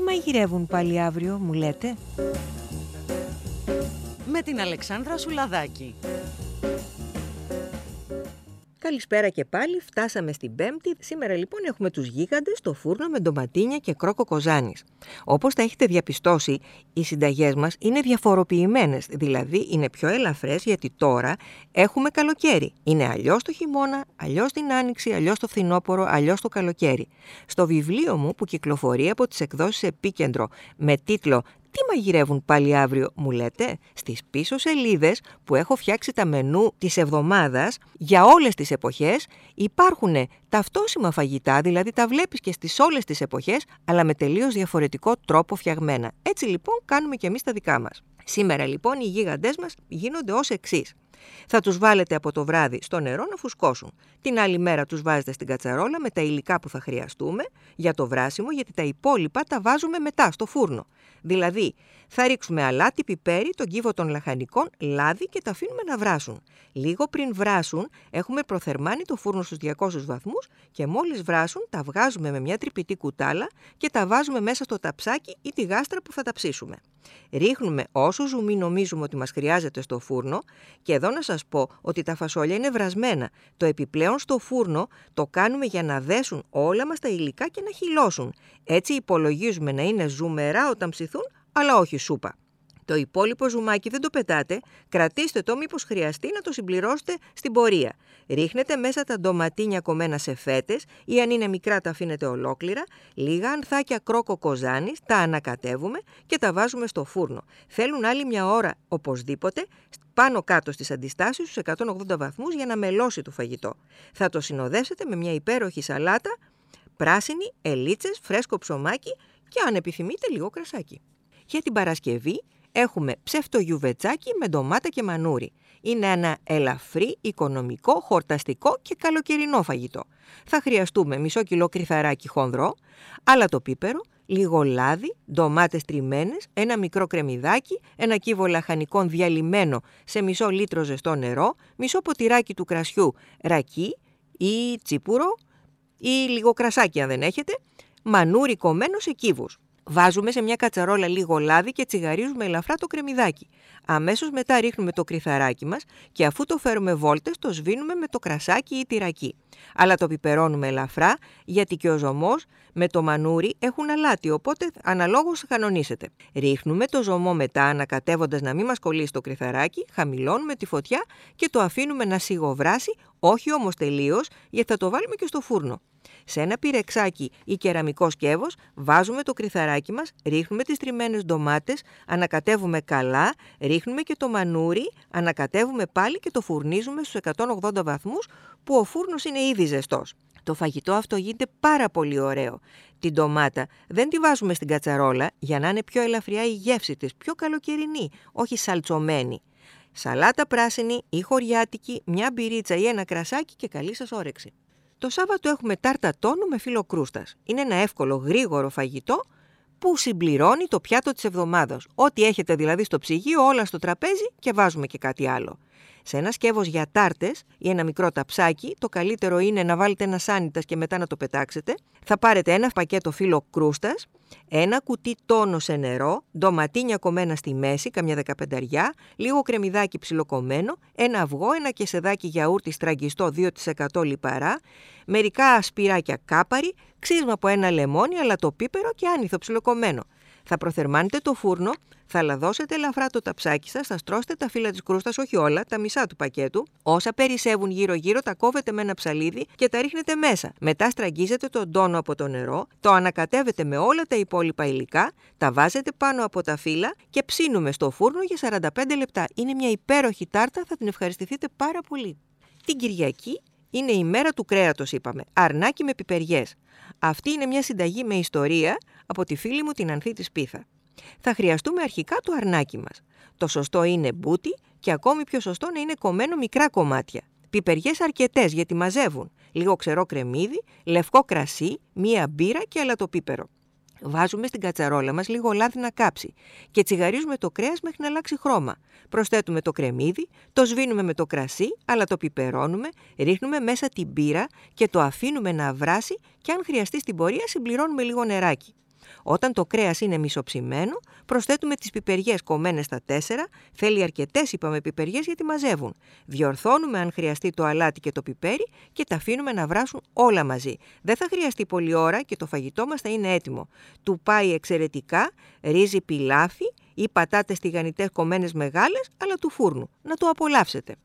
Τι μαγειρεύουν πάλι αύριο, μου λέτε? Με την Αλεξάνδρα Σουλαδάκη. Καλησπέρα και πάλι, φτάσαμε στην Πέμπτη. Σήμερα λοιπόν έχουμε τους γίγαντες στο φούρνο με ντοματίνια και κρόκο κοζάνης. Όπως τα έχετε διαπιστώσει, οι συνταγές μας είναι διαφοροποιημένες, δηλαδή είναι πιο ελαφρές γιατί τώρα έχουμε καλοκαίρι. Είναι αλλιώς το χειμώνα, αλλιώς την άνοιξη, αλλιώς το φθινόπωρο, αλλιώς το καλοκαίρι. Στο βιβλίο μου που κυκλοφορεί από τις εκδόσεις Επίκεντρο με τίτλο «Τι μαγειρεύουν πάλι αύριο, μου λέτε?» Στις πίσω σελίδες που έχω φτιάξει τα μενού της εβδομάδας για όλες τις εποχές υπάρχουν ταυτόσιμα φαγητά, δηλαδή τα βλέπεις και στις όλες τις εποχές, αλλά με τελείως διαφορετικό τρόπο φτιαγμένα. Έτσι λοιπόν κάνουμε και εμείς τα δικά μας. Σήμερα λοιπόν οι γίγαντές μας γίνονται ως εξής. Θα τους βάλετε από το βράδυ στο νερό να φουσκώσουν. Την άλλη μέρα τους βάζετε στην κατσαρόλα με τα υλικά που θα χρειαστούμε για το βράσιμο, γιατί τα υπόλοιπα τα βάζουμε μετά στο φούρνο. Δηλαδή, θα ρίξουμε αλάτι, πιπέρι, τον κύβο των λαχανικών, λάδι και τα αφήνουμε να βράσουν. Λίγο πριν βράσουν, έχουμε προθερμάνει το φούρνο στους 200 βαθμούς και μόλις βράσουν, τα βγάζουμε με μια τρυπητή κουτάλα και τα βάζουμε μέσα στο ταψάκι ή τη γάστρα που θα τα ψήσουμε. Ρίχνουμε όσο ζουμί νομίζουμε ότι μας χρειάζεται στο φούρνο και εδώ να σας πω ότι τα φασόλια είναι βρασμένα. Το επιπλέον στο φούρνο το κάνουμε για να δέσουν όλα μας τα υλικά και να χυλώσουν. Έτσι υπολογίζουμε να είναι ζουμερά όταν ψηθούν, αλλά όχι σούπα. Το υπόλοιπο ζουμάκι δεν το πετάτε, κρατήστε το μήπως χρειαστεί να το συμπληρώσετε στην πορεία. Ρίχνετε μέσα τα ντοματίνια κομμένα σε φέτες ή αν είναι μικρά τα αφήνετε ολόκληρα, λίγα ανθάκια κρόκο κοζάνης, τα ανακατεύουμε και τα βάζουμε στο φούρνο. Θέλουν άλλη μια ώρα οπωσδήποτε, πάνω κάτω στις αντιστάσεις στους 180 βαθμούς για να μελώσει το φαγητό. Θα το συνοδεύσετε με μια υπέροχη σαλάτα, πράσινη, ελίτσες, φρέσκο ψωμάκι και αν επιθυμείτε λίγο κρασάκι. Για την Παρασκευή έχουμε ψευτογιουβετσάκι με ντομάτα και μανούρι. Είναι ένα ελαφρύ, οικονομικό, χορταστικό και καλοκαιρινό φαγητό. Θα χρειαστούμε μισό κιλό κρυθαράκι χονδρό, άλατο-πίπερο, λίγο λάδι, ντομάτες τριμμένες, ένα μικρό κρεμμυδάκι, ένα κύβο λαχανικών διαλυμένο σε μισό λίτρο ζεστό νερό, μισό ποτηράκι του κρασιού ρακί ή τσίπουρο ή λίγο κρασάκι αν δεν έχετε, μανούρι κομμένο σε κύβους. Βάζουμε σε μια κατσαρόλα λίγο λάδι και τσιγαρίζουμε ελαφρά το κρεμμυδάκι. Αμέσως μετά ρίχνουμε το κρυθαράκι μας και αφού το φέρουμε βόλτες το σβήνουμε με το κρασάκι ή τυρακί. Αλλά το πιπερώνουμε ελαφρά γιατί και ο ζωμός με το μανούρι έχουν αλάτι, οπότε αναλόγως κανονίσετε. Ρίχνουμε το ζωμό μετά ανακατεύοντας να μην μας κολλήσει το κρυθαράκι, χαμηλώνουμε τη φωτιά και το αφήνουμε να σιγοβράσει, όχι όμως τελείως γιατί θα το βάλουμε και στο φούρνο. Σε ένα πυρεξάκι ή κεραμικό σκεύος βάζουμε το κρυθαράκι μας, ρίχνουμε τις τριμμένες ντομάτες, ανακατεύουμε καλά, ρίχνουμε και το μανούρι, ανακατεύουμε πάλι και το φουρνίζουμε στους 180 βαθμούς που ο φούρνος είναι ήδη ζεστός. Το φαγητό αυτό γίνεται πάρα πολύ ωραίο. Την ντομάτα δεν τη βάζουμε στην κατσαρόλα για να είναι πιο ελαφριά η γεύση της, πιο καλοκαιρινή, όχι σαλτσωμένη. Σαλάτα πράσινη ή χωριάτικη, μια μπυρίτσα ή ένα κρασάκι και καλή σας όρεξη. Το Σάββατο έχουμε τάρτα τόνου με φύλλο κρούστας. Είναι ένα εύκολο, γρήγορο φαγητό που συμπληρώνει το πιάτο της εβδομάδας. Ό,τι έχετε δηλαδή στο ψυγείο, όλα στο τραπέζι και βάζουμε και κάτι άλλο. Σε ένα σκεύος για τάρτες ή ένα μικρό ταψάκι, το καλύτερο είναι να βάλετε ένα σάνιτας και μετά να το πετάξετε. Θα πάρετε ένα πακέτο φύλλο κρούστας, ένα κουτί τόνο σε νερό, ντοματίνια κομμένα στη μέση, καμιά 15, λίγο κρεμμυδάκι ψιλοκομμένο, ένα αυγό, ένα κεσεδάκι γιαούρτι στραγγιστό 2% λιπαρά, μερικά σπυράκια κάπαρη, ξύσμα από ένα λεμόνι, αλατοπίπερο και άνηθο ψιλοκομμένο. Θα προθερμάνετε το φούρνο, θα λαδώσετε ελαφρά το ταψάκι σας, θα στρώσετε τα φύλλα της κρούστας, όχι όλα, τα μισά του πακέτου. Όσα περισσεύουν γύρω-γύρω τα κόβετε με ένα ψαλίδι και τα ρίχνετε μέσα. Μετά στραγγίζετε τον τόνο από το νερό, το ανακατεύετε με όλα τα υπόλοιπα υλικά, τα βάζετε πάνω από τα φύλλα και ψήνουμε στο φούρνο για 45 λεπτά. Είναι μια υπέροχη τάρτα, θα την ευχαριστηθείτε πάρα πολύ. Την Κυριακή είναι η μέρα του κρέατος, είπαμε. Αρνάκι με πιπεριές. Αυτή είναι μια συνταγή με ιστορία από τη φίλη μου την Ανθή της Πίθα. Θα χρειαστούμε αρχικά το αρνάκι μας. Το σωστό είναι μπούτι και ακόμη πιο σωστό να είναι κομμένο μικρά κομμάτια. Πιπεριές αρκετές γιατί μαζεύουν. Λίγο ξερό κρεμμύδι, λευκό κρασί, μία μπύρα και αλατοπίπερο. Βάζουμε στην κατσαρόλα μας λίγο λάδι να κάψει και τσιγαρίζουμε το κρέας μέχρι να αλλάξει χρώμα. Προσθέτουμε το κρεμμύδι, το σβήνουμε με το κρασί, αλλά το πιπερώνουμε, ρίχνουμε μέσα την μπύρα και το αφήνουμε να βράσει και αν χρειαστεί στην πορεία συμπληρώνουμε λίγο νεράκι. Όταν το κρέας είναι μισοψημένο, προσθέτουμε τις πιπεριές κομμένες στα 4. Θέλει αρκετές, είπαμε, πιπεριές γιατί μαζεύουν. Διορθώνουμε αν χρειαστεί το αλάτι και το πιπέρι και τα αφήνουμε να βράσουν όλα μαζί. Δεν θα χρειαστεί πολλή ώρα και το φαγητό μας θα είναι έτοιμο. Του πάει εξαιρετικά ρύζι πιλάφι ή πατάτες τηγανιτές κομμένες μεγάλες, αλλά του φούρνου. Να το απολαύσετε.